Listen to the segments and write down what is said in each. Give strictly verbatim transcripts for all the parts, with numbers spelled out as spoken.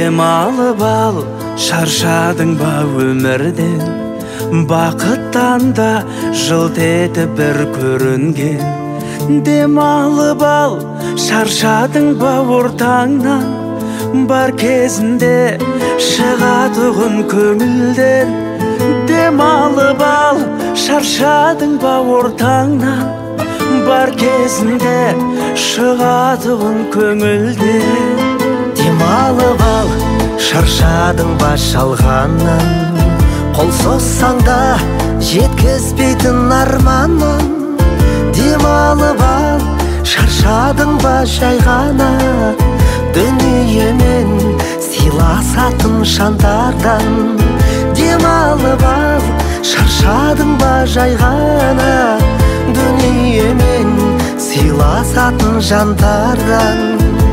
Демалып ал, шаршадың ба өмірден? Бақыттан да жылт етіп бір көрінген. Демалып ал, шаршадың ба ортаңнан? Бар кезінде шығатұғын көңілден. Демалып ал, шаршадың ба ортаңнан? Бар кезінде шығатұғын көңілден. Демалып ал, шаршадың ба шалғаннан? Қол соссаң да жеткізбейтін арманын. Демалып ал, шаршадың ба жай ғана? Дүниемен сыйласатын жандардан. Демалып ал, шаршадың ба жай ғана? Дүниемен сыйласатын жандардан.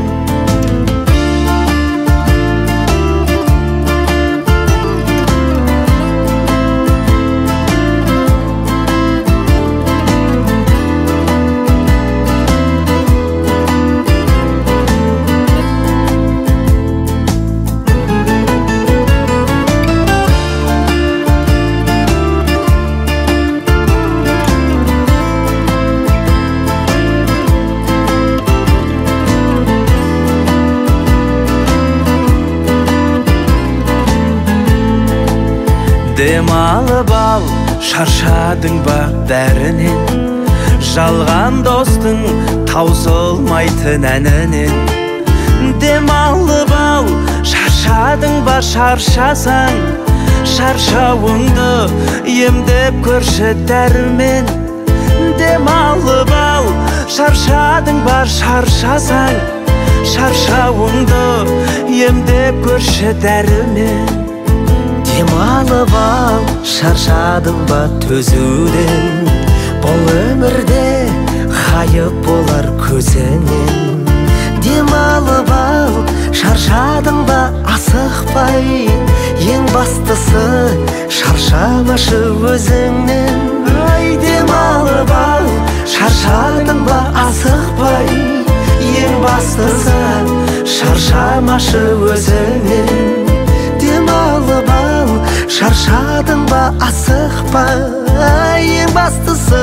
Демалып ал, шаршадың ба бәрінен? Жалған достың таусылмайтын әнінен. Демалып ал, шаршадың ба шаршасаң? Шаршауыңды емдеп көрші дәрімен. Демалып ал, шаршадың ба шаршасаң? Шаршауыңды емдеп көрші дәрімен. Демалып ал, шаршадың ба төзуден? Бұл өмірде ғайып болар көзінен. Демалып ал, шаршадың ба асықпай? Ең бастысы шаршамашы өзіңнен. Ай, демалып ал, шаршадың ба асықпай? Ең бастысы шаршамашы өзіңнен. Демалып ал, шаршадың ба асықпай? Ең бастысы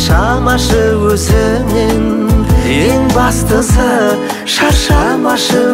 шаршамашы өзіңнен. Ең бастысы шаршамашы